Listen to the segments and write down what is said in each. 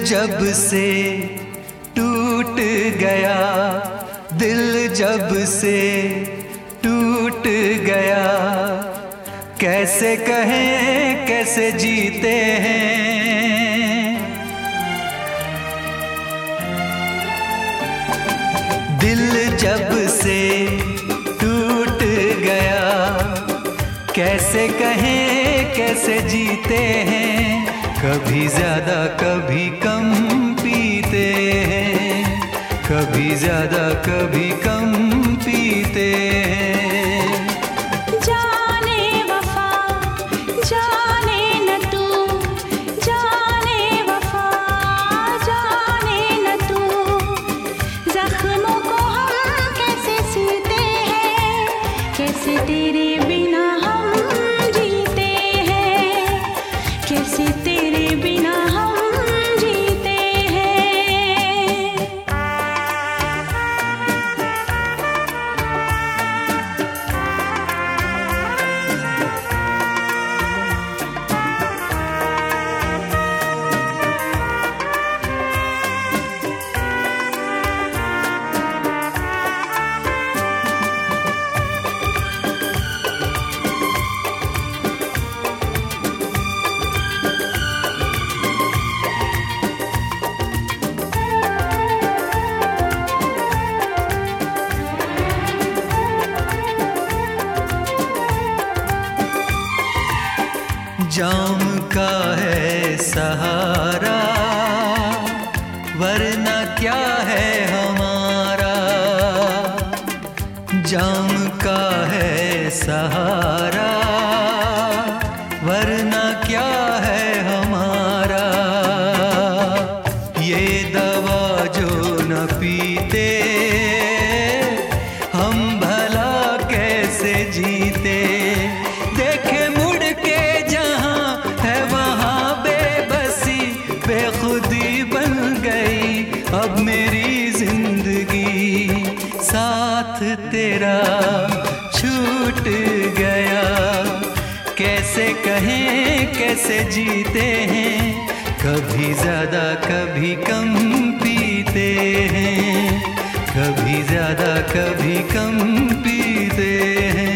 जब से टूट गया, दिल जब से टूट गया, कैसे कहें कैसे जीते हैं। दिल जब से टूट गया, कैसे कहें कैसे जीते हैं। कभी ज्यादा कभी कम पीते हैं, कभी ज्यादा कभी कम पीते हैं। जाने वफा जाने न तू, जाने वफा जाने न तू, जख्मों को हम कैसे सीते हैं, कैसे तेरे बिना हम जीते हैं, कैसे तेरे बिना हम जीते हैं। जाम का है सहारा, वरना क्या है हमारा। जाम का है सहारा, वरना क्या है हमारा। ये दवा जो न पीते, हम भला कैसे जीते। देखे मुड़ के बेखुदी बन गई अब मेरी जिंदगी, साथ तेरा छूट गया। कैसे कहें कैसे जीते हैं, कभी ज्यादा कभी कम पीते हैं, कभी ज्यादा कभी कम पीते हैं।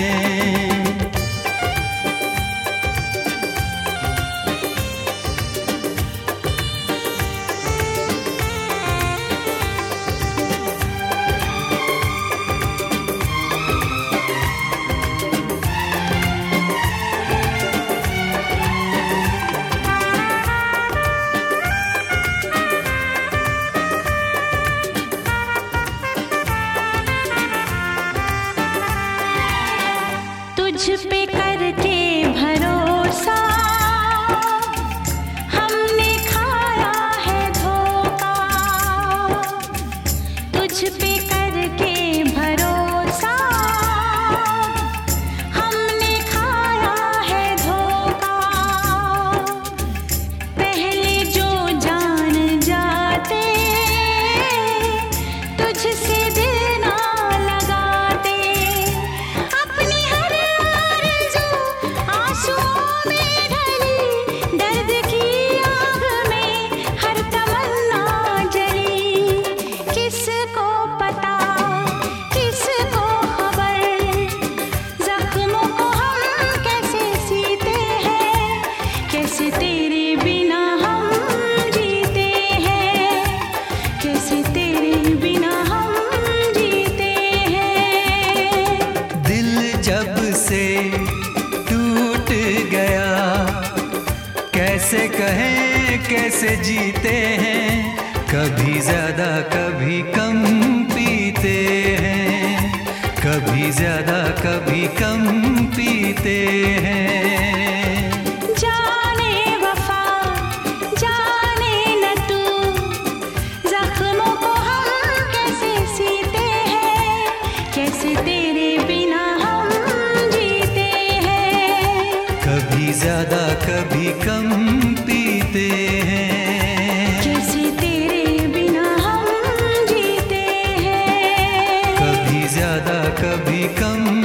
तुझ पे करके भरोसा हमने खाया है धोखा, तुझ पे करके भरोसा हमने खाया है धोखा। पहले जो जान जाते तुझसे दिल ना लगाते, अपनी हर आंसुओं में ढली दर्द की आग में हर तमन्ना जली। किसको पता किसको खबर, जख्मों को हम कैसे सीते हैं, कैसे तेरे बिना हम जीते हैं, कैसे तेरे बिना हम जीते हैं। दिल जब से टूट गया, कैसे कहें कैसे जीते हैं। कभी ज्यादा कभी कम पीते हैं, कभी ज्यादा कभी कम पीते हैं। जाने वफा जाने न तू, जख्मों को हम कैसे सीते हैं, कैसे तेरे बिना हम जीते हैं। कभी ज्यादा कभी कम पीते हैं, कैसे तेरे बिना हम जीते हैं। कभी ज्यादा कभी कम